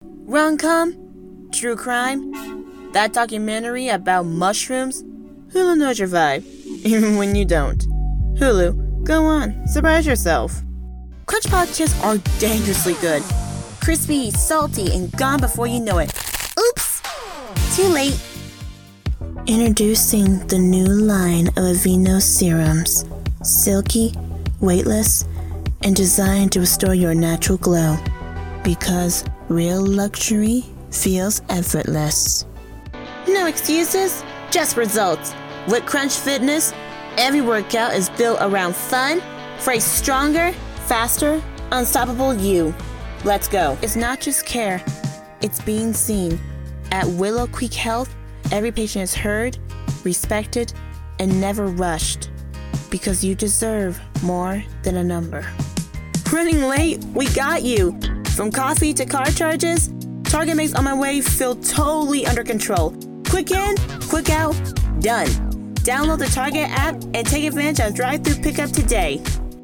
Rom-com? True crime? That documentary about mushrooms? Hulu knows your vibe, even when you don't. Hulu, go on, surprise yourself. Crunch Pop chips are dangerously good. Crispy, salty, and gone before you know it. Oops! Too late. Introducing the new line of Aveeno serums. Silky, weightless, and designed to restore your natural glow. Because real luxury feels effortless. No excuses, just results. With Crunch Fitness, every workout is built around fun for a stronger, faster, unstoppable you. Let's go. It's not just care, it's being seen. At Willow Creek Health, every patient is heard, respected, and never rushed. Because you deserve more than a number. Running late? We got you. From coffee to car charges, Target makes On My Way feel totally under control. Quick in, quick out, done. Download the Target app and take advantage of drive-thru pickup today.